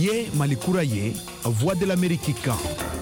Niye Mali kura ye, Voix de l'Amérique kan.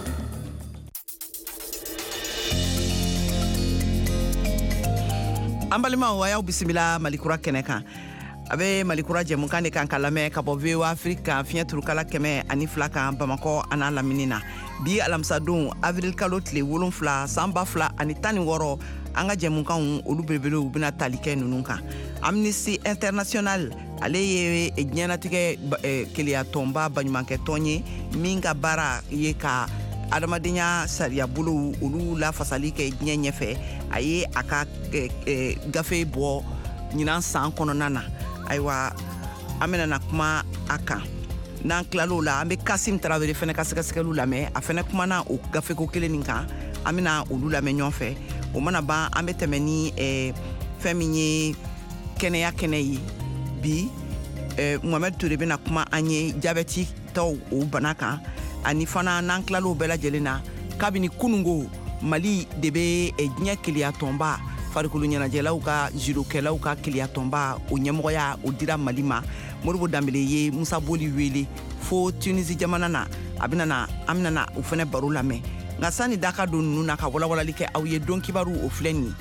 Ambalima wa yaw bisimila Malikura kɛnɛ kan. Abe Malikura jɛmukan de kan ka lamɛn ka bɔ VOA Afrique fiɲɛ turukala 102 kan Bamakɔ ana lamini na. Bi alamsadon avril kalo tile 7 san 2016 an ka jɛmukanw olu belebelew bena tali kɛ nunu kan. Amnesty International ale ye diɲɛnatigɛ keleya tɔnba baɲumankɛ tɔn ye min ka baara ye ka adamadenya sariya bolo olu la fasali kɛ diɲɛ ɲɛfɛ. A ye a ka gafe bɔ ɲinan san kɔnɔna na. Ayiwa an bena kuma a kan. N'an kilalo la an be Kasim Tarawele fɛnɛ ka sɛgɛsɛgɛliw lamɛn. A fɛnɛ kumana o gafeko kelen nin kan. An bena olu lamɛn ɲɔgɔn fɛ. O mana ban an be tɛmɛ ni fɛn min ye kɛnɛya kɛnɛ ye. Bi Mohamed Toure bena kuma an ye jabɛti tɔw o bana kan. Ani fana n'an kilalo bɛɛ lajɛlen na kabini kunungo Mali de be diɲɛ keleya tɔnba farikolo ɲɛnajɛlaw ka jurokɛlaw ka keleya tɔnba o ɲɛmɔgɔya o dira Mali ma. Modibo Dambele ye Musa Boli wele fo Tunisie jamana na an benana o fɛnɛ baro lamɛn. Nka sani da ka don nunu na ka walawalali kɛ aw ye don kibaru o filɛ nin ye.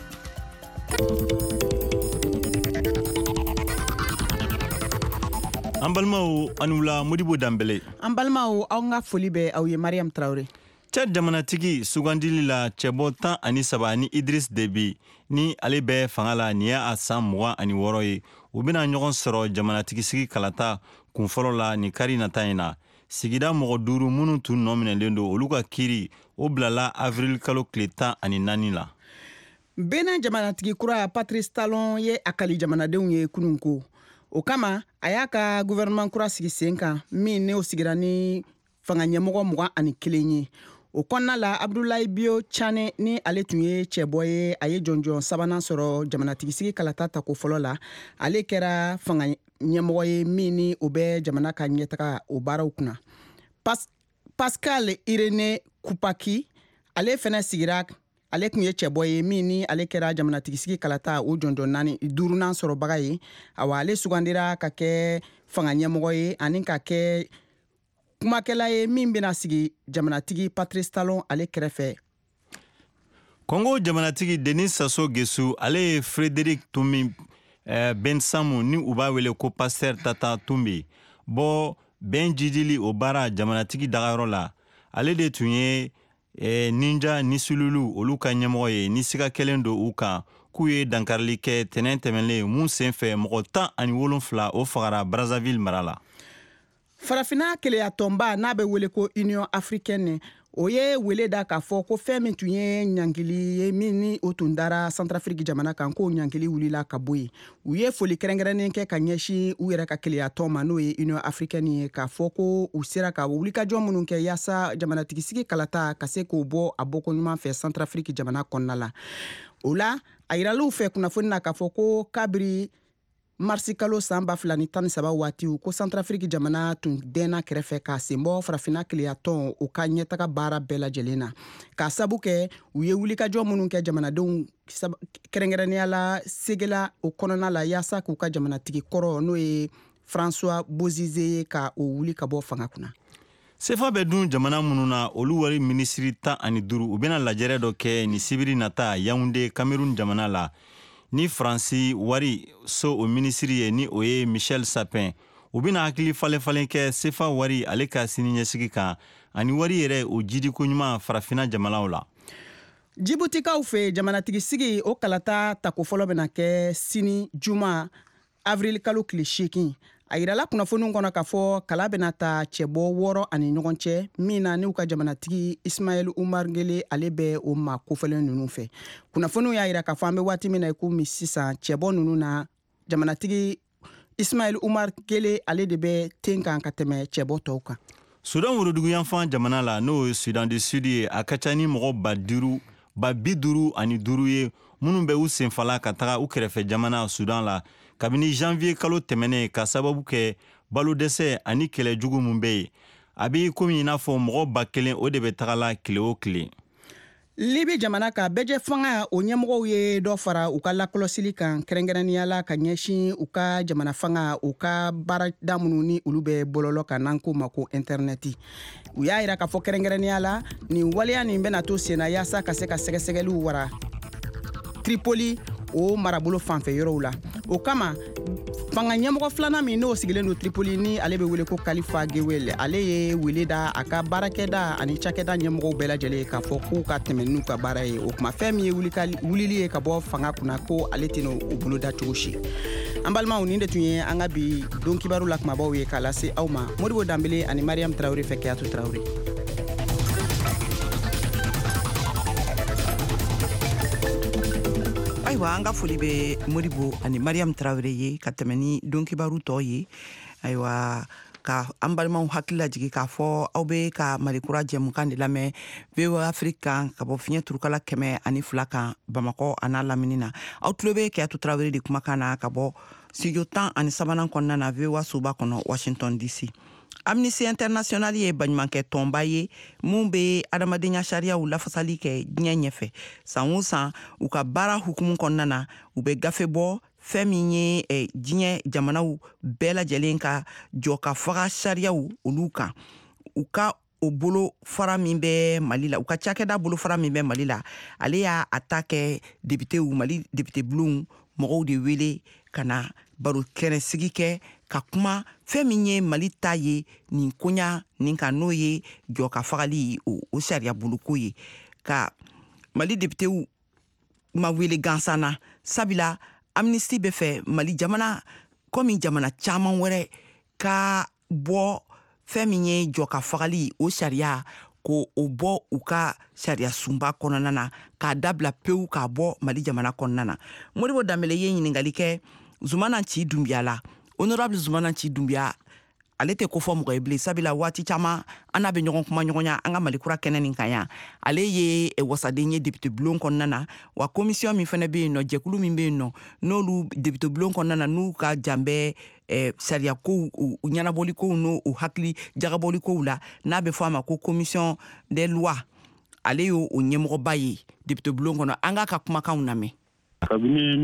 An balimaw ani wula Modibo Dambele. An balimaw aw ka foli bɛ aw ye Mariam Traoré. Cɛ jamanatigi sugandili la cɛbɔ 13 ni Idriss Déby ni ale bɛ fanga la ni y'a san 26 ye. U bena ɲɔgɔn sɔrɔ jamanatigi sigi kalata kunfɔlɔ la ni kari nata in na. Sigida mɔgɔ 5 minnu tun nɔ minɛlen don olu ka kiiri o bilala avril kalo tile 14 la. Benin jamanatigi kura Patrice Talon ye a kali jamanadenw ye kunun ko. O kama a y'a ka gouvernement kura sigi sen kan min ne o sigira ni fanga ɲɛmɔgɔ 21 ye. O kɔnɔna la Abdoulaye Bio Chane ni ale tun ye cɛbɔ ye a ye jɔnjɔn sabanan sɔrɔ jamanatigi sigi kalata tako fɔlɔ la. Ale kɛra fanga ɲɛmɔgɔ ye min ni o bɛ jamana ka ɲɛtaga o baaraw kunna. Pascal Irene Kupaki ale fɛnɛ sigira ale kun ye cɛbɔ ye min ni ale kɛra jamanatigi sigi kalata o jɔnjɔn 4 sɔrɔbaga ye. Awa ale sugandira ka kɛ fanga ɲɛmɔgɔ ye ani ka kɛ kumakɛla ye min bena sigi jamanatigi Patrice Talon ale kɛrɛfɛ. Kongo jamanatigi Denis Sassou Nguesso ale ye Frédéric Tumi Bensamu ni u b'a wele ko Pasteur Tata Tumbe bɔ Ben Jidili o baara jamanatigi dagayɔrɔ la. Ale de tun ye Ninja ni Sululu olu ka ɲɛmɔgɔ ye ni siga kelen don u kan k'u ye dankarili kɛ tɛnɛn tɛmɛnlen mun senfɛ mɔgɔ 17 o fagara Brazzaville mara la. Farafina keleya tɔnba n'a bɛ wele ko Union Africaine o ye wele da k'a fɔ ko fɛn min tun ye ɲankili ye min ni o tun dara Centrafrique jamana kan k'o ɲankili wulila ka bɔ yen. U ye foli kɛrɛnkɛrɛnnen kɛ ka ɲɛsin u yɛrɛ ka keleya tɔn ma n'o ye Union Africaine ye k'a fɔ ko u sera ka wulikajɔ minnu kɛ yaasa jamanatigi sigi kalata ka se k'o bɔ a bɔko ɲuman fɛ Centrafrique jamana kɔnɔna la. O la a yiraliw fɛ kunnafoni na k'a fɔ ko kabiri marsi kalo san 2013 waatiw ko Centrafrique jamana tun dɛnna kɛrɛfɛ k'a senbɔ farafina keleya tɔn o ka ɲɛtaga baara bɛɛ lajɛlen na. K'a sabu kɛ u ye wulikajɔ minnu kɛ jamanadenw kɛrɛnkɛrɛnnenya la segela o kɔnɔna la yaasa k'u ka jamanatigi kɔrɔ n'o ye François Bozize ye ka o wuli ka bɔ fanga kunna. Sefa bɛ dun jamana minnu na olu wari minisiri 15 u bena lajɛrɛ dɔ kɛ ni sibiri nata Yaoundé Cameroun jamana la. Ni Fransi wari so o minisiri ye ni o ye Michel Sapin u bena hakili falen kɛ sefa wari ale ka sini ɲɛsigi kan ani wari yɛrɛ o jidiko ɲuman farafina jamanaw la. Djibutikaw fɛ jamanatigi sigi o kalata tako fɔlɔ bena kɛ sini juma avril kalo tile 8. A yirala kunnafoniw kɔnɔ k'a fɔ kala bena ta cɛbɔ 6 ani ɲɔgɔn cɛ min na n'u ka jamanatigi Ismaël Oumar Guelleh ale bɛ o ma kofɔlen nunu fɛ. Kunnafoniw y'a yira k'a fɔ an bɛ waati min na komi sisan cɛbɔ nunu na jamanatigi Ismaël Oumar Guelleh ale de bɛ ten kan ka tɛmɛ cɛbɔ tɔw kan. Sudan worodugu yanfan jamana la n'o ye Sudan du Sud ye a ka ca ni mɔgɔ 55 ye minnu bɛ u senfala ka taga u kɛrɛfɛ jamana Sudan la kabini janvier kalo tɛmɛnen ka sababu kɛ balo dɛsɛ ani kɛlɛ jugu mun bɛ yen. A b'i komi i n'a fɔ mɔgɔ 1000 o de bɛ tagala tile o tile. Libi jamana ka bɛjɛ fanga o ɲɛmɔgɔw ye dɔ fara u ka lakɔlɔsili kan kɛrɛnkɛrɛnnenya la ka ɲɛsin u ka jamana fanga u ka baarada minnu ni olu bɛ bɔlɔlɔ kan n'an ko ma ko interneti. U y'a yira k'a fɔ kɛrɛnkɛrɛnnenya la nin waleya nin bɛna to sen na yaasa ka se ka sɛgɛsɛgɛliw wara Tripoli o marabolo fanfɛ yɔrɔw la. O kama fanga ɲɛmɔgɔ filanan min n'o sigilen don Tripoli ni ale bɛ wele ko Kalifa Gewel, ale ye wele da a ka baarakɛda ani cakɛda ɲɛmɔgɔw bɛɛ lajɛlen k'a fɔ k'u ka tɛmɛ n'u ka baara ye. O kuma fɛn min ye wulili ye ka bɔ fanga kunna ko ale tɛna o bolo da cogo si. An balimaw, nin de tun ye an ka bi don kibaru la kumabaw ye k'a lase aw ma. Modibo Dambele ani Mariam Traoré fɛ Keyatu Traoré. Aywa, an ka foli bɛ Modibo ani Mariam Traoré ye ka tɛmɛ ni don kibaru tɔ ye. Aywa, ka an balimaw hakili lajigi k'a fɔ aw bɛ ka Malikura jɛmukan de lamɛn VOA Afrique kan ka bɔ fiɲɛ turukala 102 kan Bamakɔ a n'a lamini na. Aw tulo bɛ Keyatu Traoré de kumakan na ka bɔ studio 13 kɔnɔna na VOA soba kɔnɔ Washington DC. Amnesty International ye baɲumankɛ tɔnba ye mun bɛ adamadenya sariyaw lafasali kɛ diɲɛ ɲɛfɛ. San o san u ka baara hukumu kɔnɔna na u bɛ gafe bɔ fɛn min ye diɲɛ jamanaw bɛɛ lajɛlen ka jɔ ka faga sariyaw olu kan. U ka o bolo fara min bɛ Mali la, u ka cakɛda bolo fara min bɛ Mali la, ale y'a ta kɛ députéw, Mali député bulonw mɔgɔw de wele ka na baro kɛnɛsigi kɛ ka kuma fɛn min ye Mali ta ye nin koɲa nin kan n'o ye jɔ ka fagali o sariya boluko ye. Ka Mali députéw ma wele gansan na sabila Amnesty bɛ fɛ Mali jamana komi jamana caman wɛrɛ ka bɔ fɛn min ye jɔ ka fagali o sariya ko o bɔ u ka sariya sunba kɔnɔna na k'a dabila pewu k'a bɔ Mali jamana kɔnɔna na. Modibo Dambele ye ɲininkali kɛ Zumana Ci Dumbiya la. Honorable Zumana Ci Dumbiya, ale tɛ ko fɔ mɔgɔ ye bilen sabila waati caman an n'a bɛ ɲɔgɔn kuma ɲɔgɔnya an ka Malikura kɛnɛ nin kan yan. Ale ye wasaden ye député bulon kɔnɔna na wa commission min fana bɛ yen nɔ, jɛkulu min bɛ yen nɔ n'olu député bulon kɔnɔna na n'u ka jan bɛ sariya kow ɲɛnabɔli kow n'o hakili jagabɔli kow la n'a bɛ fɔ a ma ko commission des lois, ale y'o ɲɛmɔgɔba ye député bulon kɔnɔ. An k'a ka kumakanw lamɛn. Kabini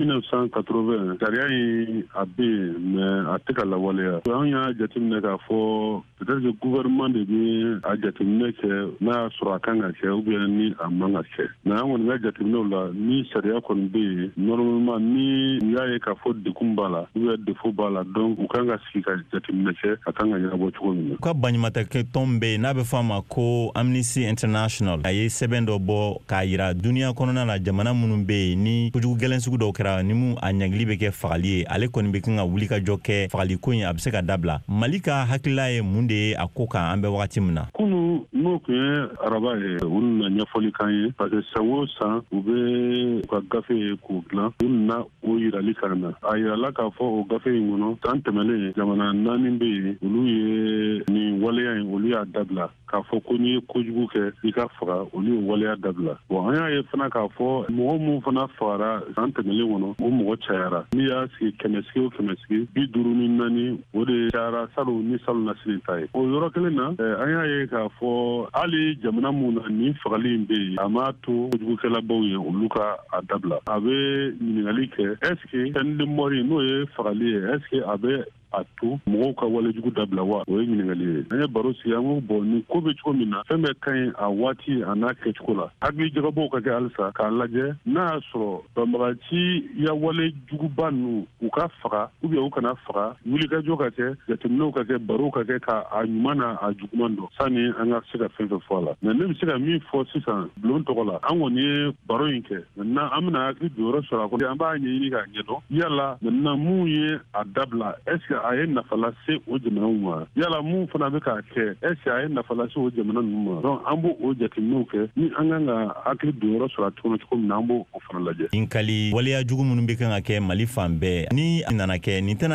1980 sariya in a bɛ yen mais a tɛ ka lawaleya. An y'a jateminɛ k'a fɔ peut-être que gouvernement de bɛ a jateminɛ kɛ n'a y'a sɔrɔ a kan ka kɛ ou bien ni a man ka kɛ. Mais an kɔni ka jateminɛw la ni sariya kɔni bɛ yen normalement ni u y'a ye k'a fɔ degun b'a la ou bien défaut b'a la donc u kan ka sigi ka jateminɛ kɛ a kan ka ɲɛnabɔ cogo min na. U ka baɲumankɛ tɔn bɛ yen n'a bɛ fɔ a ma ko Amnesty International, a ye sɛbɛn dɔ bɔ k'a jira duniya kɔnɔna na jamana minnu bɛ yen ni kojugu gɛlɛn sugu dɔw kɛra ni mu a ɲagili bɛ kɛ fagali ye, ale kɔni bɛ kan ka wuli ka jɔ kɛ fagali ko in a bɛ se ka dabila. Mali ka hakilila ye mun de ye a ko kan an bɛ wagati min na? Kunu n'o tun ye araba ye u na ɲɛfɔli kan ye parce que san o san u bɛ u ka gafe k'u dilan u na o yirali kan na. A yirala k'a fɔ o gafe in kɔnɔ san tɛmɛlen jamana 4 bɛ yen olu ye nin waleya in olu y'a dabila k'a fɔ ko n'i ye kojugu kɛ i ka faga olu ye waleya dabila. Bon an y'a ye fana k'a fɔ mɔgɔ mun fana fagara san tɛmɛlen kɔnɔ o mɔgɔ cayara. N'i y'a sigi 100 sigi o 100 sigi 54 o de cayara salu ni salu nasiri ta ye. O yɔrɔ kelen na an y'a ye k'a fɔ hali jamana mun na ni fagali in bɛ yen a m'a to kojugukɛlabaw ye olu ka a dabila. A bɛ ɲininkali kɛ est-ce que peine de mort n'o ye fagali ye est-ce que a bɛ a to mɔgɔw ka walejugu dabila wa? O ye ɲininkali ye. An ye baro sigi an ko bon ni ko bɛ cogo min na fɛn bɛɛ ka ɲi a waati a n'a kɛcogo la. Hakili jagabɔw ka kɛ halisa k'a lajɛ n'a y'a sɔrɔ banbagaci ya walejuguba ninnu u ka faga ou bien u kana faga, wulikajɔ ka kɛ, jateminɛw ka kɛ, barow ka kɛ ka a ɲuman n'a a juguman dɔn sani an ka se ka fɛn fɛn fɔ a la. Mais ne bɛ se ka min fɔ sisan bulon tɔgɔ la an kɔni ye baro in kɛ maintenant an bɛna hakili don yɔrɔ sɔrɔ a kɔnɔ an b'a ɲɛɲini k'a ɲɛdɔn yala maintenant mun ye a dabila est-ce que a ye nafa lase o jamanaw ma, yala mun fana bɛ k'a kɛ est-ce que a ye nafa lase o jamana ninnu ma. Donc an b'o o jateminɛw kɛ ni an kan ka hakili don yɔrɔ sɔrɔ a cogo min na an b'o o fana lajɛ. Inkali waleya jugu minnu bɛ kan ka kɛ Mali fan bɛɛ ni nana kɛ nin tɛna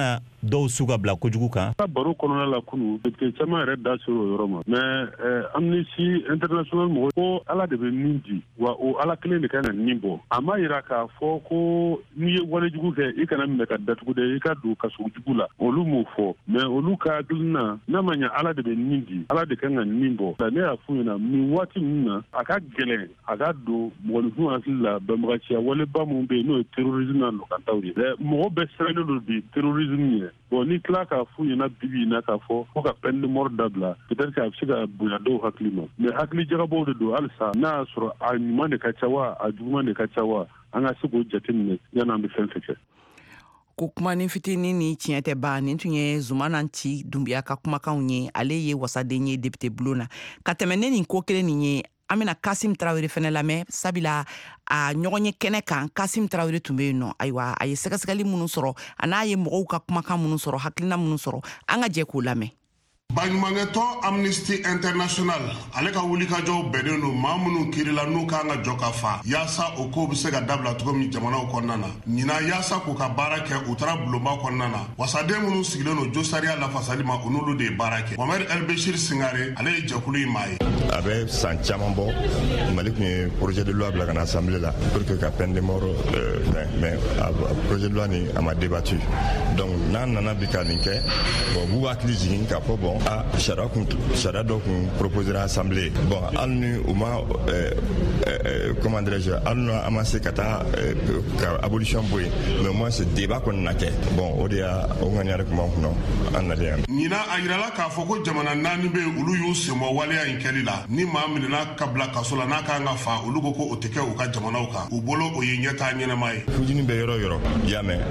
dɔw su ka bila kojugu kan. Baro kɔnɔna la kunu député caman yɛrɛ da sera o yɔrɔ ma mais Amnesty International mɔgɔ ko ala de bɛ min di wa o ala kelen de kan ka nin bɔ a ma yira k'a fɔ ko n'i ye walejugu kɛ i kana minɛ ka datugu dɛ i ka don kaso jugu la olu m'o fɔ mais olu ka hakilina n'a ma ɲɛ ala de bɛ nin di ala de kan ka nin bɔ ne y'a f'u ɲɛna nin waati ninnu na a ka gɛlɛn a ka don mɔgɔninfin hakili la bɛnbagaciya waleba mun bɛ yen n'o ye terrorisme n'a nɔkantaw ye mɔgɔ bɛɛ sɛbɛnnen don bi terrorisme ye bon ni tila k'a f'u ɲɛna bibi na k'a fɔ ko ka peine de mort dabila peut-être que a bɛ se ka bonya dɔw hakili ma mais hakili jagabɔw de don halisa n'a y'a sɔrɔ a ɲuman de ka ca wa a juguman de ka ca wa an ka se k'o jateminɛ yan'an bɛ fɛn fɛn kɛ. Ko kuma ni fitinin ni tiɲɛ tɛ ban nin tun ye Zumana Nci Dunbiya ka kumakanw ye ale ye wasaden ye député bulon na ka tɛmɛ ne nin ko kelen nin ye an bɛna Kasim Traoré fɛnɛ lamɛn sabula a ɲɔgɔn ye kɛnɛ kan Kasim Traoré tun bɛ yen nɔ ayiwa a ye sɛgɛsɛgɛli minnu sɔrɔ a n'a ye mɔgɔw ka kumakan minnu sɔrɔ hakilina minnu sɔrɔ an ka jɛ k'o lamɛn. Baɲumankɛtɔn Amnesty International ale ka wulikajɔw bɛnnen don maa minnu kirila n'u kan ka jɔ ka fa yaasa o ko bɛ se ka dabila cogo min jamanaw kɔnɔna na ɲina yaasa k'u ka baara kɛ u taara bulonba kɔnɔna na wasaden minnu sigilen don josariya lafasali ma u n'olu de ye baara kɛ Mohamed El Béchir Singare ale ye jɛkulu in maa ye. A bɛ san caman bɔ Mali tun ye projet de loi bila ka na assemblée la pour que ka peine de mort mais projet de loi ni a ma débattu donc n'an nana bi ka nin kɛ bon b'u hakili jigin k'a fɔ bon sariya dɔ kun proposera assemblée bon hali ni u ma comment dirais-je hali ni an ma se ka taa ka abolition bɔ yen mais moi ce débat kɔni na kɛ bon o de y'a o ŋaniya de kun b'an kunna an nalen yan. ɲina a yirala k'a fɔ ko jamana 4 bɛ yen olu y'u senbɔ waleya in kɛli la ni maa minɛna ka bila kaso la n'a kan ka fa olu ko o tɛ kɛ u ka jamanaw kan u bolo o ye ɲɛtaa ɲɛnama ye. fujini bɛ yɔrɔ yɔrɔ i y'a mɛn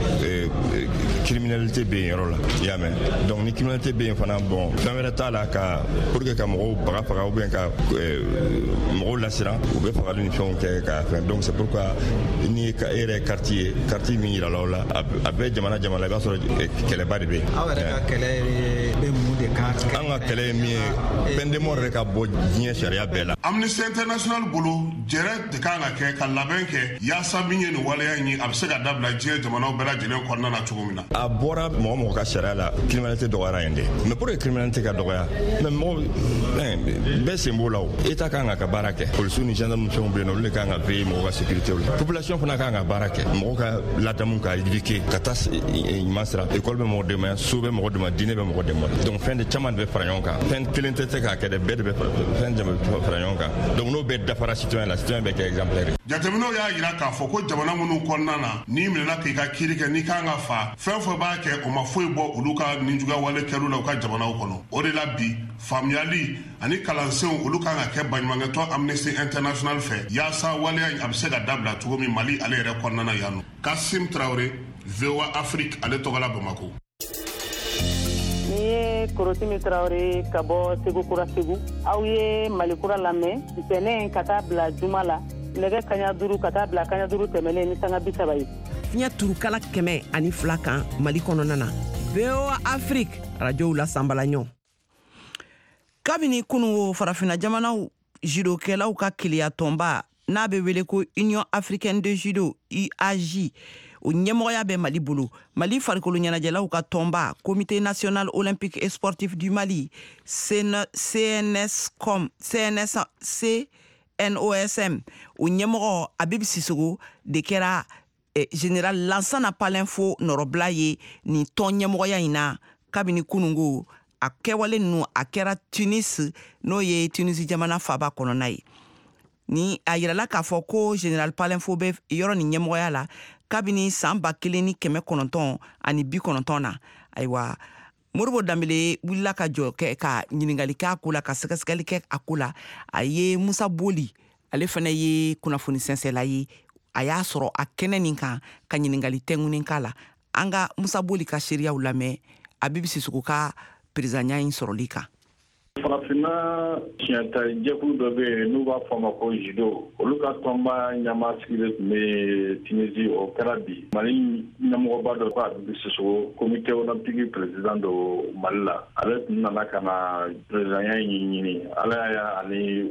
criminalité bɛ yen yɔrɔ la i y'a mɛn donc ni criminalité bɛ yen fana bon fɛn wɛrɛ t'a la ka pour que ka mɔgɔw faga ou bien ka mɔgɔw lasiran u bɛ fagali ni fɛnw kɛ ka fɛn donc c'est pourquoi ni e yɛrɛ quartier min yira la o la a bɛ jamana i b'a sɔrɔ kɛlɛba de bɛ yen. aw yɛrɛ ka kɛlɛ bɛ mun de kan. an ka kɛlɛ ye min ye peine de mort yɛrɛ ka bɔ diɲɛ sariya bɛɛ la. Amnesty International bolo jɛrɛ de kan ka kɛ ka labɛn kɛ yaasa min ye nin waleya in ye a bɛ se ka dabila diɲɛ jamanaw bɛɛ lajɛlen kɔnɔna na cogo min na. a bɔra mɔgɔ ka sariya la criminalité dɔgɔyara yen de mais pour que criminalité ka dɔgɔya mais mɔgɔ bɛɛ sen b'o la o état kan ka baara kɛ policiers ni gendarmes fɛnw bɛ yen olu de kan ka veiller mɔgɔ ka sécurité la population fana kan ka baara kɛ mɔgɔ ka ladamu ka éduquer ka taa ɲuman sira école bɛ mɔgɔ dɛmɛ so bɛ mɔgɔ dɛmɛ diinɛ bɛ mɔgɔ dɛmɛ donc fɛn de caman de bɛ fara ɲɔgɔn kan fɛn kelen tɛ se k'a kɛ dɛ bɛɛ de bɛ fɛn caman fara ɲɔgɔn kan donc n'o bɛɛ dafara citoyen la citoyen bɛ kɛ exemplaire. jateminɛw y'a yira k'a fɔ ko jamana minnu kɔnɔna na n'i minɛna k'i ka kiiri kɛ n'i kan ka fa fɛn fɛn b'a kɛ o ma foyi bɔ olu ka ninjuguya wale kɛliw la u ka jamanaw kɔnɔ o de la bi faamuyali ani kalansenw olu kan ka kɛ baɲumankɛtɔn Amnesty International fɛ yaasa waleya a bɛ se ka dabila cogo min Mali ale yɛrɛ kɔnɔna na yan nɔ. Kasim Traoré VOA Afrique ale tɔgɔ la Bamako. Ni ye Korotimi Traoré ka bɔ Segu Kura Segu aw ye Malikura lamɛn ntɛnɛn ka taa bila juma la nɛgɛ kaɲa 5 ka taa bila kaɲa 5 tɛmɛlen ni sanga 30 ye. fiɲɛ turukala 102 kan Mali kɔnɔna na VOA Afrique radiow la sanbalaɲɔ kabini kunu farafina jamanaw judokɛlaw ka keleya tɔnba n'a bɛ wele ko Union Africaine de Judo UAJ o ɲɛmɔgɔya bɛ Mali bolo Mali farikolo ɲɛnajɛlaw ka tɔnba Comité National Olympique et Sportif du Mali CNOSM o ɲɛmɔgɔ Abib Sissogo de kɛra Général Lansana Palenfo nɔrɔbila ye nin tɔn ɲɛmɔgɔya in na kabini kunungo a kɛwale ninnu a kɛra Tunis n'o ye Tunisi jamana faba kɔnɔna ye ni a yirala k'a fɔ ko Général Palenfo bɛ yɔrɔ ni ɲɛmɔgɔya la kabini san 1990 na ayiwa Moribo Dambele wulila ka jɔ kɛ ka ɲininkali kɛ a ko la ka sɛgɛsɛgɛli kɛ a ko la a ye Musa Boli ale fana ye kunnafoni sɛnsɛla ye a y'a sɔrɔ a kɛnɛ nin kan ka ɲininkali tɛŋunin k'a la an ka Musa Boli ka seereyaw lamɛn Abibu Sissogo ka présidentya in sɔrɔli kan. Farafina tiɲɛta jɛkulu dɔ bɛ yen n'u b'a fɔ a ma ko judo olu ka tɔnba ɲɛmaa sigilen tun bɛ Tunisie o kɛra bi Mali ɲɛmɔgɔba dɔ ko Abibu Sissogo comité olympique président do Mali la ale tun nana ka na présidentya in ɲini ala y'a ani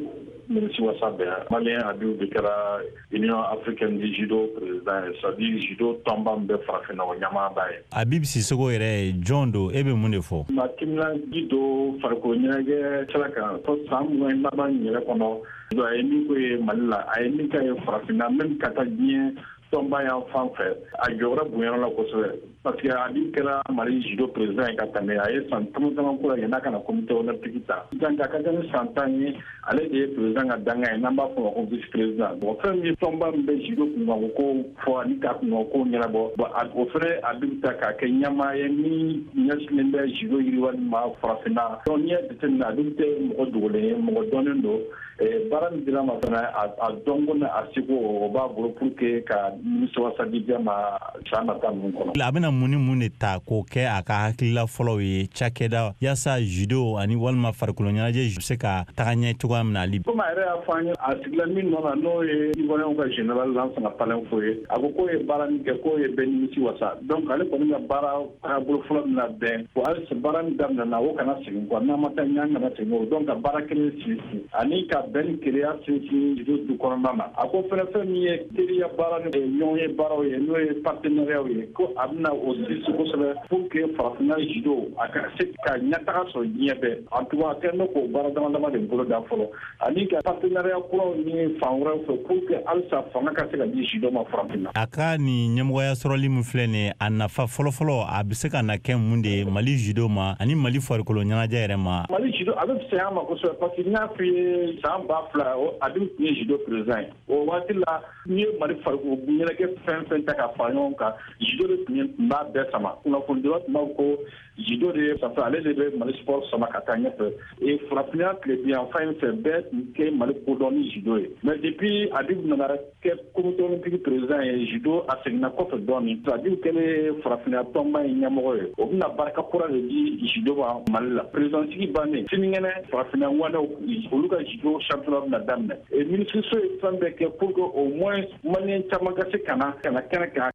ministre wasa bɛɛ malien Abibu de kɛra Union africaine du judo président c'est-à-dire judo tɔnba min bɛ farafinna o ɲamaba ye. Abibu Sisoko yɛrɛ jɔn don e bɛ mun de fɔ? Ma timinandiya don farikolo ɲɛnajɛ sira kan fo san mugan laban yɛrɛ kɔnɔ a ye min ko ye Mali la a ye min kɛ ye farafinna même ka taa diɲɛ tɔnba yan fan fɛ a jɔyɔrɔ bonyana la kosɛbɛ parce que Abibu kɛra Mali judo président ye ka tɛmɛ a ye san caman ko la yan'a kana comité olympique ta donc a ka kɛ ni san 10 ye ale de ye président ka danga ye n'an b'a fɔ ma ko vice président bon fɛn min tɔnba min bɛ judo kunkanko ko fɔ ani ka kunkanko ko ɲɛnabɔ bon o fɛnɛ Abibu ta k'a kɛ ɲɛmaa ye min ɲɛsinnen bɛ judo yiriwali ma farafinna donc n'i y'a jateminɛ Abibu tɛ mɔgɔ dogolen ye mɔgɔ dɔnnen don baara min dira ma fana a dɔnko n'a a seko o b'a bolo pour que ka ministre wasa di diya ma san nata ninnu kɔnɔ. A bɛna mun ni mun de ta k'o kɛ a ka hakilila fɔlɔw ye cakɛda yaasa judo ani walima farikolo ɲɛnajɛ bɛ se ka taga ɲɛ cogoya min na ali. Komi a yɛrɛ y'a fɔ an ye a sigila min nɔ na n'o ye Ivoiriyɛnw ka général Lansana Palɛn fo ye a ko k'o ye baara min kɛ k'o ye bɛɛ nimisi wasa donc ale kɔni ka baara taabolo fɔlɔ min na bɛn fo hali baara min daminɛna o kana segin quoi n'a ma taa ɲɛ kana segin o donc ka baara kelen sinsin ani ka bɛn ni keleya sinsin judo du kɔnɔna na a ko fɛnɛ fɛn min ye teriya baara ni ɲɔgɔn ye baaraw ye n'o ye partenariat ye ko a bɛna o disi kosɛbɛ pour que farafinna judo a ka se ka ɲɛtaga sɔrɔ diɲɛ bɛɛ en tout cas a kɛlen bɛ k'o baara dama dama de bolo da fɔlɔ ani ka partenariat kuraw ni fan wɛrɛw fɛ pour que halisa fanga ka se ka di judo ma farafinna. A ka ni ɲɛmɔgɔya sɔrɔli min filɛ nin a nafa fɔlɔfɔlɔ a bɛ se ka na kɛ mun de Mali judo ma ani Mali farikolo ɲɛnajɛ yɛrɛ ma. Mali judo a bɛ fisaya ma kosɛbɛ parce que n y'a f'i ye san 2000 Abibu tun ye judo président ye o waati la n'i ye Mali farikolo ɲɛnajɛ fɛn ta ka fara ɲɔgɔn kan judo de tun b'a bɛɛ sama kunnafonidira tun b'a ko judo de sanfɛ ale de bɛ Mali sport sama ka taa ɲɛfɛ farafinna tilebiyanfan in fɛ bɛɛ tun kɛ Mali kodɔn ni judo ye mais depuis Abibu nana kɛ comité olympique président ye judo a seginna kɔfɛ dɔɔnin Abibu kɛlen farafinna tɔnba in ɲɛmɔgɔ ye o bɛna barika kura de di judo ma Mali la président sigi bannen sinikɛnɛ farafinna walew olu ka judo championnat bɛna daminɛ ministre so ye fɛn bɛɛ kɛ pour que au moins malien caman ka se kana kɛnɛ kan.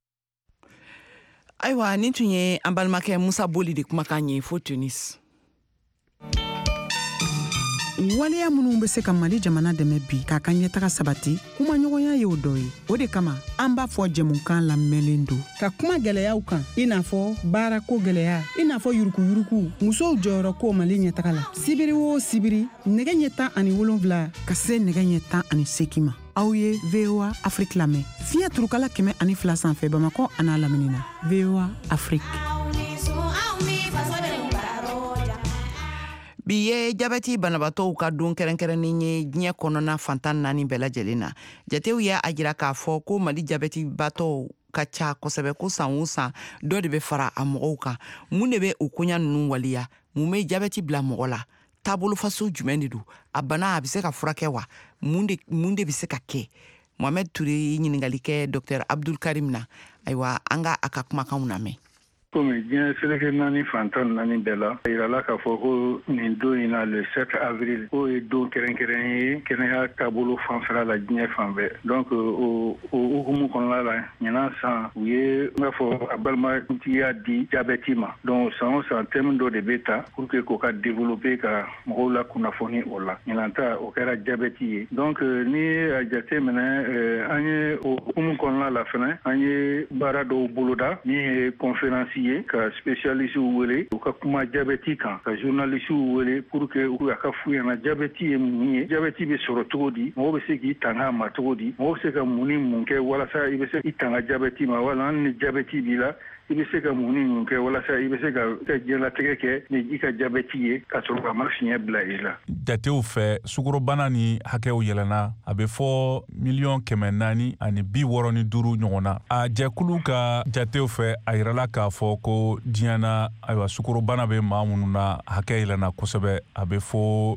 Ayiwa nin tun ye an balimakɛ Musa Boli de kumakan ye fo Tunis. Waleya minnu bɛ se ka Mali jamana dɛmɛ bi k'a ka ɲɛtaga sabati kuma ɲɔgɔnya ye o dɔ ye o de kama an b'a fɔ jɛmukan lamɛnlen don ka kuma gɛlɛyaw kan i n'a fɔ baarako gɛlɛya i n'a fɔ yurukuyuruku musow jɔyɔrɔ ko Mali ɲɛtaga la sibiri o sibiri nɛgɛ ɲɛ 17 ka se nɛgɛ ɲɛ 18 ma aw ye VOA Afrique lamɛn fiɲɛ turukala 102 sanfɛ Bamakɔ an'a lamini na VOA Afrique. Bi ye jabɛti banabatɔw ka don kɛrɛnkɛrɛnnen ye diɲɛ kɔnɔna fantan 4 bɛɛ lajɛlen na. Jatew y'a jira k'a fɔ ko Mali jabɛti batɔw ka ca kosɛbɛ ko san o san dɔ de bɛ fara a mɔgɔw kan. Mun de bɛ o koɲa ninnu waliya? Mun bɛ jabɛti bila mɔgɔ la? Taabolo faso jumɛn de don? A bana a bɛ se ka furakɛ wa? Mun de bɛ se ka kɛ? Mohamed Touré ɲininkali kɛ Dr Abdul Karim na. Ayiwa an ka a ka kumakanw lamɛn. Comme diɲɛ seleke 4 fantan 4 bɛɛ la a yirala k'a fɔ ko nin don in na le 7 avril k'o ye don kɛrɛnkɛrɛn ye kɛnɛya taabolo fanfɛla la diɲɛ fan bɛɛ donc o hukumu kɔnɔna la ɲinan san u ye n b'a fɔ a balimakuntigiya di jabɛti ma donc san o san thème dɔ de bɛ ta pour que k'o ka développer ka mɔgɔw la kunnafoni o la ɲinan ta o kɛra jabɛti ye donc ni a jate minɛ an ye o hukumu kɔnɔna la fɛnɛ an ye baara dɔw boloda min ye conférence ka spécialiste wele u ka kuma jabɛti kan ka journaliste wele pour que u ka fu ɲɛna jabɛti ye mun ye jabɛti bɛ sɔrɔ cogo di mɔgɔ bɛ se k'i tanga ma cogo di mɔgɔ bɛ se ka mun ni mun kɛ walasa i bɛ se i tanga jabɛti ma wala hali ni jabɛti b'i la i bɛ se ka mun ni mun kɛ walasa i bɛ se ka diɲɛlatigɛ kɛ ni i ka jabɛti ye ka sɔrɔ ka ma fiɲɛ bila i la. Jatew fɛ sukorobana ni hakɛw yɛlɛnna a bɛ fɔ 465,000 ɲɔgɔn na a jɛkulu ka jatew fɛ a yirala k'a fɔ ko diɲɛna ayiwa sukorobana bɛ maa minnu na hakɛ yɛlɛnna kosɛbɛ a bɛ fɔ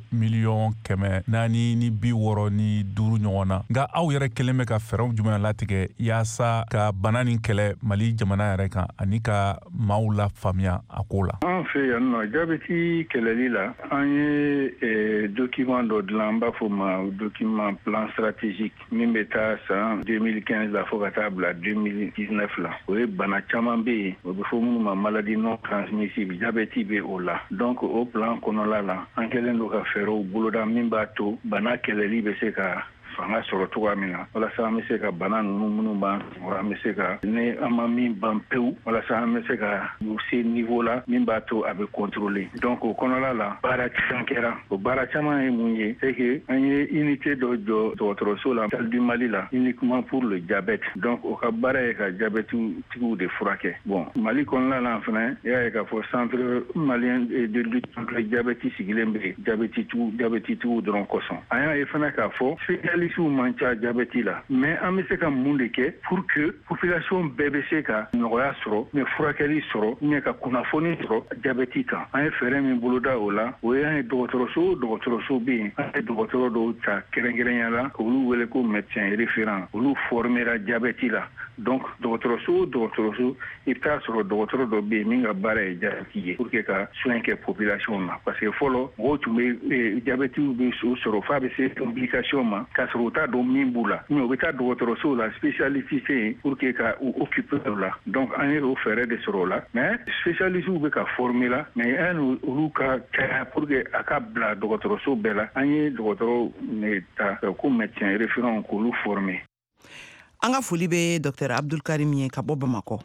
460,000 ɲɔgɔn na nka aw yɛrɛ kelen bɛ ka fɛɛrɛw jumɛn latigɛ yaasa ka bana nin kɛlɛ Mali jamana yɛrɛ kan ani ka maaw la faamuya a ko la. An fɛ yan nɔ jabɛti kɛlɛli la an ye document dɔ dilan an b'a fɔ ma document plan stratégique min bɛ taa san 2015 la fo ka taa bila 2019 la. O ye bana caman bɛ yen o bɛ fɔ minnu ma maladie non transmissible jabɛti bɛ o la. Donc o plan kɔnɔla la an kɛlen don ka fɛɛrɛw boloda min b'a to bana kɛlɛli bɛ se ka fanga sɔrɔ cogoya min na walasa an bɛ se ka bana ninnu minnu b'an sɔrɔ an bɛ se ka ni an ma min ban pewu walasa an bɛ se ka se niveau la min b'a to a bɛ contrôler. Donc o kɔnɔla la baara caman kɛra o baara caman ye mun ye c'est que an ye unité dɔ jɔ dɔgɔtɔrɔso la Hôpital du Mali la uniquement pour le diabète. Donc o ka baara ye ka diabètigiw de furakɛ. Bon Mali kɔnɔla la fana i y'a ye k'a fɔ centre malien de lutte contre le diabète sigilen bɛ diabètitigiw dɔrɔn kosɔn. An y'a ye fana k'a fɔ spécialistes man ca diabète la mais an bɛ se ka mun de kɛ pour que population bɛɛ bɛ se ka nɔgɔya sɔrɔ mais furakɛli sɔrɔ mais ka kunnafoni sɔrɔ diabète kan. An ye fɛɛrɛ min boloda o la o ye an ye dɔgɔtɔrɔso bɛ yen an ye dɔgɔtɔrɔ dɔw ta kɛrɛnkɛrɛnya la olu wele ko médecin référent olu formera diabète la. Donc dɔgɔtɔrɔso i bɛ taa sɔrɔ dɔgɔtɔrɔ dɔ bɛ yen min ka baara ye diabète ye pour que ka soin kɛ population ma parce que fɔlɔ mɔgɔw tun bɛ diabète bɛ sɔrɔ f'a bɛ se complication ma k'a sɔrɔ u t'a dɔn min b'u la mais u bɛ taa dɔgɔtɔrɔso la spécialiste yen pour que ka u occuper o la. Donc an ye o fɛɛrɛ de sɔrɔ o la mais spécialiste bɛ ka former la mais an olu ka caya pour que a ka bila dɔgɔtɔrɔso bɛɛ la an ye dɔgɔtɔrɔ ne ta ko médecin référent k'olu former. An ka foli bɛ Dr Abdulkarim ye ka bɔ Bamakɔ.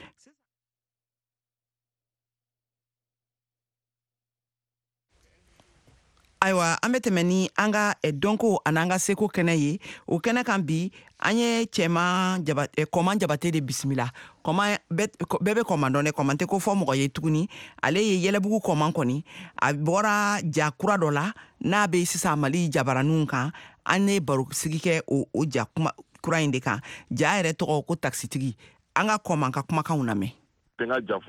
Ayiwa an bɛ tɛmɛ ni an ka dɔnko ani an ka seko kɛnɛ ye o kɛnɛ kan bi an ye kɔman jabate de bisimila bɛɛ bɛ kɔman dɔn dɛ kɔman tɛ ko fɔ mɔgɔ ye tuguni ale ye yɛlɛbugu kɔman kɔni a bɔra ja kura dɔ la n'a bɛ sisan Mali jabaraninw kan an ye baro sigi kɛ o ja kura in de kan ja yɛrɛ tɔgɔ ko taxitigi an ka kɔman ka kumakanw lamɛn. N ka ja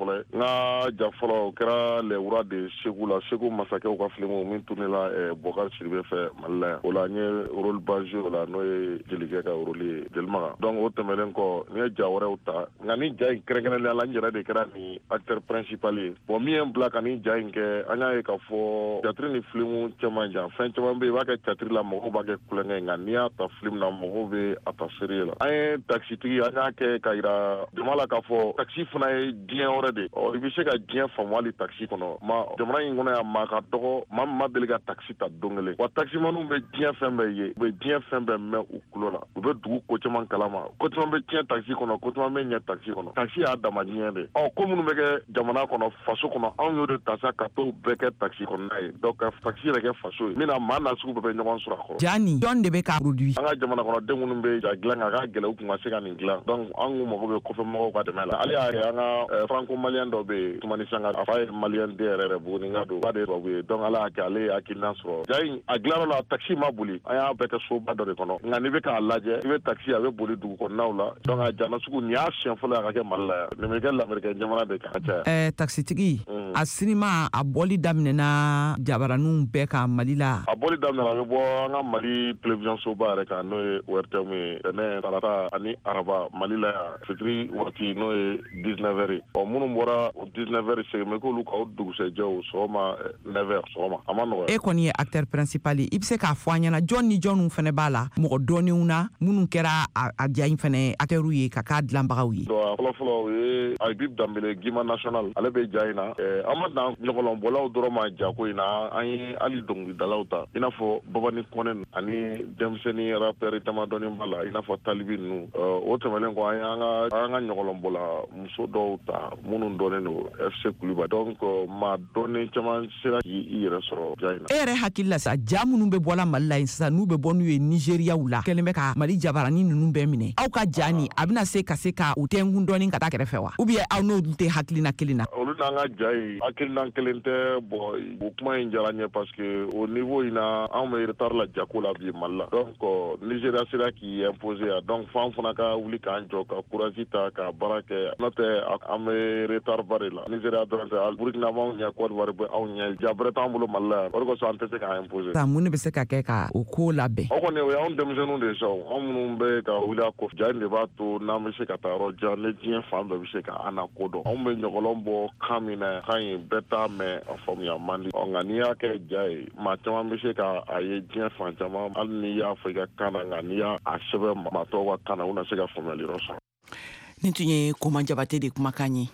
fɔlɔ o kɛra lɛwura de Segu la Segu masakɛw ka filimu min tournela Bokar Sidibe fɛ Mali la yan o la n ye rôle basé o la n'o ye Jelikɛ ka rôle ye Jelimaga donc o tɛmɛnen kɔ n ye ja wɛrɛw ta nka ni ja in kɛrɛnkɛrɛnnenya la n yɛrɛ de kɛra ni acteur principal ye bon min ye n bila ka ni ja in kɛ an y'a ye k'a fɔ teatre ni filimu cɛman jan fɛn caman bɛ yen i b'a kɛ teatre la mɔgɔw b'a kɛ kulonkɛ nka n'i y'a ta film na mɔgɔw bɛ a ta serie la an ye taxitigi an y'a kɛ ka yira jama la k'a fɔ taxi fana ye diɲɛ wɛrɛ de i bɛ se ka diɲɛ faamu hali taxi kɔnɔ jamana in kɔnɔ yan maa ka dɔgɔ maa min ma deli ka taxi ta don kelen wa taximaniw bɛ diɲɛ fɛn bɛɛ ye u bɛ diɲɛ fɛn bɛɛ mɛn u tulo la u bɛ dugu ko caman kalama ko caman bɛ tiɲɛ taxi kɔnɔ ko caman bɛ ɲɛ taxi kɔnɔ taxi y'a dama diɲɛ de ko minnu bɛ kɛ jamana kɔnɔ faso kɔnɔ anw y'o de ta sa ka t'o bɛɛ kɛ taxi kɔnɔna ye donc ka taxi yɛrɛ kɛ faso ye min na maa nasugu bɛɛ bɛ ɲɔgɔn sɔrɔ a kɔrɔ. Jani jɔn de bɛ k'a produit. An ka jamana kɔnɔden minnu bɛ ja dilan kan a ka gɛlɛn u kun ka se ka nin dilan donc an kun mago bɛ kɔfɛmɔgɔw ka dɛmɛ la hali y'a ye an ka franco malien dɔ bɛ yen Tumani Sanga a fa ye malien den yɛrɛ Buguni ka don ba de tubabu ye donc ala y'a kɛ ale ye hakilina sɔrɔ ja in a dilanna la taxi ma boli an y'a bɛɛ kɛ soba dɔ de kɔnɔ nka n'i bɛ k'a lajɛ i bɛ taxi a bɛ boli dugu kɔnɔnaw la donc a ja nasugu nin y'a siɲɛ fɔlɔ a ka kɛ Mali la yan nin bɛ kɛ lamɛrikɛn jamana de kan ka caya. Taxitigi a sinima a bɔli daminɛna jabaraninw bɛɛ kan Mali la. A bɔli daminɛna a bɛ bɔ an ka Mali télévision soba yɛrɛ kan n'o ye ORTM ye tɛnɛn talata ani araba Mali la yan fitiri waati n'o ye 19h ye minnu bɔra o 19h segin bɛ k'olu ka o dugusɛjɛw sɔgɔma 9h sɔgɔma a ma nɔgɔ. E kɔni ye acteur principal ye i bɛ se k'a fɔ an ɲɛna jɔn ni jɔnw fana b'a la mɔgɔ dɔnnenw na minnu kɛra a ja in fana acteurs ye ka k'a dilanbagaw ye. Fɔlɔfɔlɔ o ye Habib Dambele Guima National ale bɛ ja in na an ma dan ɲɔgɔlɔnbɔlaw dɔrɔn ma jako in na an ye hali dɔnkilidalaw ta i n'a fɔ Babani Kɔnɛ ani denmisɛnnin rappeur damadɔnin b'a la i n'a fɔ Talibi ninnu o tɛmɛnen kɔ an ye an ka ɲɔgɔlɔnbɔla muso dɔw ta minnu dɔnnen don FC Kuluba donc maa dɔnnen caman sera k'i yɛrɛ sɔrɔ ja in na. E yɛrɛ hakili la sa ja minnu bɛ bɔla Mali la yen sisan n'u bɛ bɔ n'u ye Nigériaw la kɛlen bɛ ka Mali jabaranin ninnu bɛɛ minɛ aw ka ja nin a bɛna se ka u tɛnkun dɔɔnin ka taa kɛrɛfɛ wa ou bien aw n'olu tɛ hakilina kelen na. Olu olu n'an ka ja ye hakilinan kelen tɛ bon o kuma in diyara n ye parce que au niveau in na anw bɛ retard la jako la bi Mali la donc Nigeria sera k'i imposer a donc f'an fana ka wuli k'an jɔ ka courage ta ka baara kɛ n'o tɛ an bɛ retard ba de la Nigeria dɔrɔn tɛ Burkina b'anw ɲɛ Côte d'Ivoire bɛ anw ɲɛ ja bɛrɛ t'an bolo Mali la o de kosɔn an tɛ se k'an imposer. Mun de bɛ se ka kɛ ka o ko labɛn? O kɔni o y'anw denmisɛnninw de ye sa anw minnu bɛ ka wuli a kɔ ja in de b'a to n'an bɛ se ka taa yɔrɔ jan ne diɲɛ fan bɛɛ bɛ se ka an lakodɔn anw bɛ ɲɔgɔlɔn bɔ kan min na kan in bɛɛ t'a mɛn a faamuya man di nka n'i y'a kɛ ja ye maa caman bɛ se ka a ye diɲɛ fan caman hali n'i y'a fɔ i ka kan na nka n'i y'a sɛbɛn maa tɔw ka kan na u na se ka faamuyali yɔrɔ sɔrɔ. Nin tun ye Koma Jabate de kumakan ye.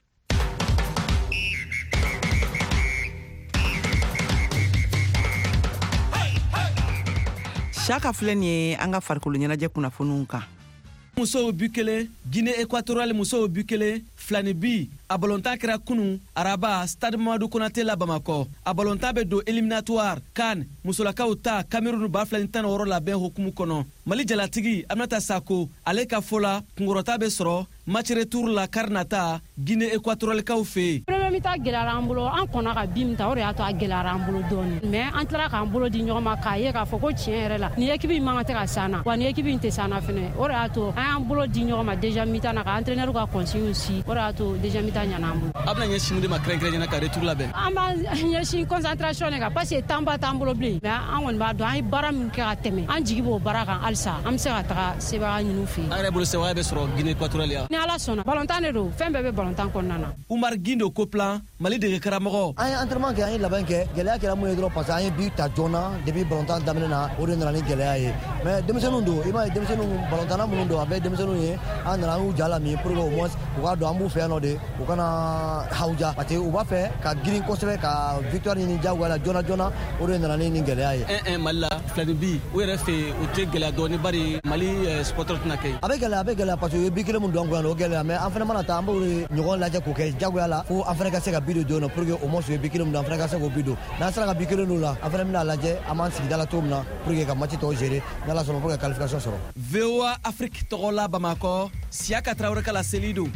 Saka filɛ nin ye an ka farikolo ɲɛnajɛ kunnafoniw kan. Musow bu kelen Guinée équatoriale musow bu kelen filani bi a balontan kɛra kunu araba Stade Mamadou Konaté la Bamako a balontan bɛ don éliminatoire CAN musolakaw ta Cameroun ba filani tan wɔɔrɔ labɛn hokumu kɔnɔ Mali jalatigi Aminata Sako ale ka fɔ la kunkɔrɔta bɛ sɔrɔ match retour la Karnata Guinée équatoriale kaw fɛ premier mi-temps gɛlɛyara an bolo an kɔnna ka bi min ta o de y'a to a gɛlɛyara an bolo dɔɔni mais an tilara k'an bolo di ɲɔgɔn ma k'a ye k'a fɔ ko tiɲɛ yɛrɛ la ni équipe in man kan tɛ ka s'an na wa ni équipe in tɛ s'an na fɛnɛ o de y'a to an y'an bolo di ɲɔgɔn ma déjà mi-temps na ka entraîneur ka consigne si o de y'a to déjà mi-temps ɲana an bolo. A bɛna ɲɛsin de ma kɛrɛnkɛrɛnnenya ka retour labɛn. An b'a ɲɛsin concentration de kan parce que temps ba t'an bolo bilen mais an kɔni b'a dɔn an ye baara min kɛ ka tɛmɛ an jigi b'o baara kan halisa an bɛ se ka taga sebaga ɲini u fɛ yen. A yɛrɛ bolo sebaga bɛ sɔrɔ Guinée équatoriale ya. Ni Ala sɔnna ballontan de don fɛn bɛɛ bɛ ballontan kɔnɔna na. Umar Gindo Koplan Mali dege karamɔgɔ. An ye entraînement kɛ an ye labɛn kɛ gɛlɛya kɛra mun ye dɔrɔn parce que an ye bi ta joona depuis ballontan daminɛ na o de nana ni gɛlɛya ye mais denmisɛnninw don i b'a ye denmisɛnninw ballontanna minnu don a bɛɛ denmisɛnninw ye an nana an y'u ja lamin pour que au moins u k'a dɔn an b'u fɛ yan nɔ de u kana hawuja parce que u b'a fɛ ka girin kosɛbɛ ka victoire ɲini jagoya la joona joona o de nana ni nin gɛlɛya ye. 1-1 Mali la filani bi u yɛrɛ fɛ o tɛ gɛlɛya dɔɔni bari Mali supporter tɛna kɛ. A bɛ gɛlɛya parce que u ye bi kelen min don an kun yan o gɛlɛya mais an fana mana taa an b'o ɲɔgɔn lajɛ k'o kɛ jagoya la fo an fana ka se ka bi don joona pour que au moins u ye bi kelen min don an fana ka se k'o bi don n'an sera ka bi kelen don la an fana bɛna lajɛ an b'an sigida la cogo min na pour que ka match tɔw gérer n'Ala sɔnna pour que qualification sɔrɔ. VOA Afrique tɔgɔ la Bamako Siaka Traoré kala seli don.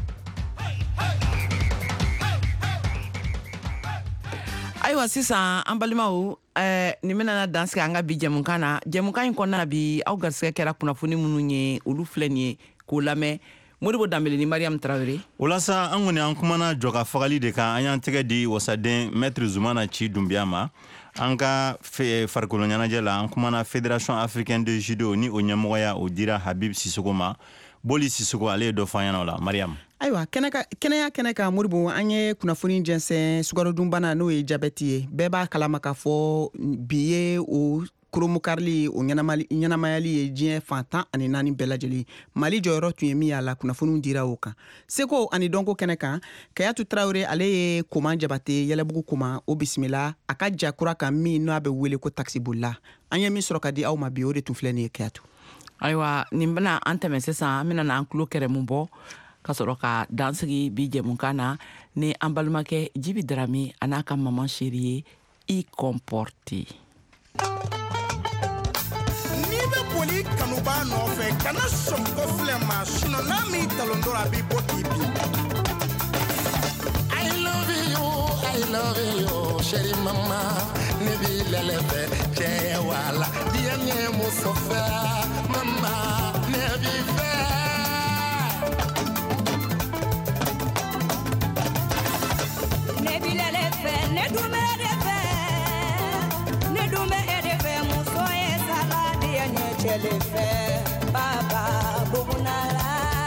Ayiwa sisan an balimaw nin bɛna dansigi an ka bi jɛmukan na jɛmukan in kɔnɔna na bi aw garisɛgɛ kɛra kunnafoni minnu ye olu filɛ nin ye k'o lamɛn Modibo Dambele ni Mariam Traoré. Walasa an kɔni an kumana jɔ ka fagali de kan an y'an tɛgɛ di wasaden Maître Zumana Ci Dumbiya ma an ka farikolo ɲɛnajɛ la an kumana Fédération africaine de judo ni o ɲɛmɔgɔya o dira Habib Sissoko ma Boli Sissoko ale ye dɔ fɔ an ɲɛna o la Mariam. Ayiwa kɛnɛya kɛnɛ kan Modibo an ye kunnafoni jɛnsɛn sukarodunbana n'o ye jabɛti ye bɛɛ b'a kalama k'a fɔ bi ye o koromokarili o ɲɛnamayali ye diɲɛ fan 14 bɛɛ lajɛlen Mali jɔyɔrɔ tun ye min y'a la kunnafoniw dira o kan seko ani dɔnko kɛnɛ kan Kayatu Traoré ale ye Koma Jabate Yɛlɛbugu Koma o bisimila a ka jakura kan min n'a bɛ wele ko taxibolila an ye min sɔrɔ ka di aw ma bi o de tun filɛ nin ye Kayatu. Ayiwa nin bɛna an tɛmɛ sisan an bɛna an tulo kɛrɛmu bɔ ka sɔrɔ ka dansigi bi jɛmukan na ni an balimakɛ Jibi Darame a n'a ka maman chérie ye i comporter. Boli kanuba nɔfɛ kana sɔn ko filɛ ma sinon n'a m'i talon dɔrɔn a b'i bɔ k'i bin. I love you, chérie mama. Ne b'i lɛlɛ fɛ cɛ wala diɲɛ ɲɛ muso fɛ mama ne b'i fɛ. Ne b'i lɛlɛ fɛ ne dun bɛ de fɛ ne dun bɛ e de fɛ muso ye saladi ye ɲɛ cɛle fɛ baba bugunala.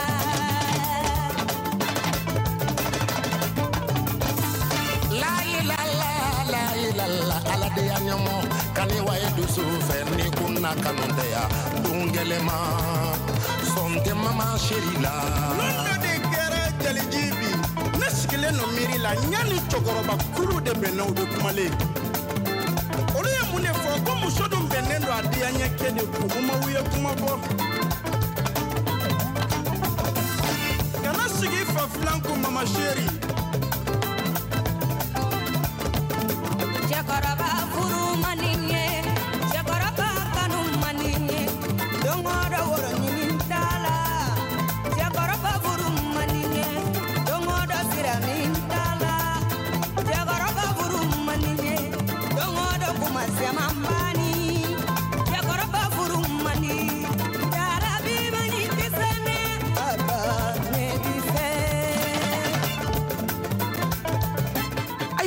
Ala de ya ɲɔmɔ kani wa ye dusu fɛ ni kunna kanu tɛ ya dun gɛlɛma sɔn tɛ mama chérie la. Lunde de kɛra jaliji bi ne sigilen no miiri la ɲani cɛkɔrɔba kulu de bɛnna u bɛ kumalen olu ye mun de fɔ ko muso dun bɛnnen don a diya ɲɛ kɛ de kun ma u ye kuma fɔ kana sigi fa filan ko mama chérie. Cɛkɔrɔba furu man di n ye cɛkɔrɔba kanu man di n ye don o don woro ɲini t'a la cɛkɔrɔba furu man di n ye don o don sira min t'a la.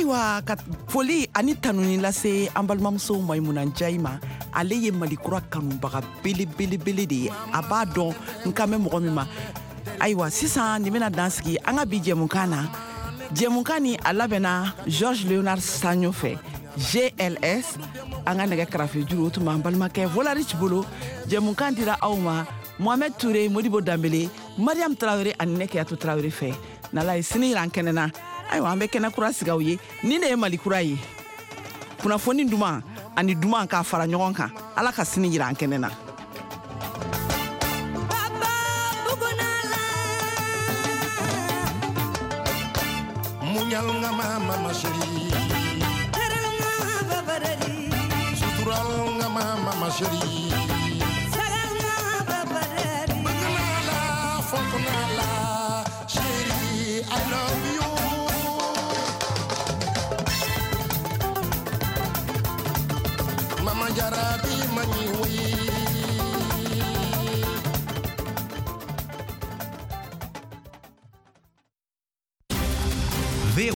ayiwa ka foli ani tanuni lase an balimamuso Maimuna Njayi ma ale ye malikura kanubaga belebelebele de ye a b'a dɔn n kan bɛ mɔgɔ min ma ayiwa sisan nin bɛna dan sigi an ka bi jɛmukan na jɛmukan ni a labɛnna Georges Léonard Sagnon fɛ GLS an ka nɛgɛ karafe juru o tun b'an balimakɛ Volarich bolo jɛmukan dira aw ma Mohamed Touré Modibo Dambele Mariam Traoré ani ne Keyatu Traoré fɛ n'Ala ye sini yira an kɛnɛ na ayiwa an bɛ kɛnɛ kura sigi aw ye ni ne ye malikura ye kunnafoni duman ani duman k'a fara ɲɔgɔn kan Ala ka sini yira an kɛnɛ na. Munyal nga mama sheri sutural nga mama sheri sagal nga babareri bagnala fokunala sheri I love you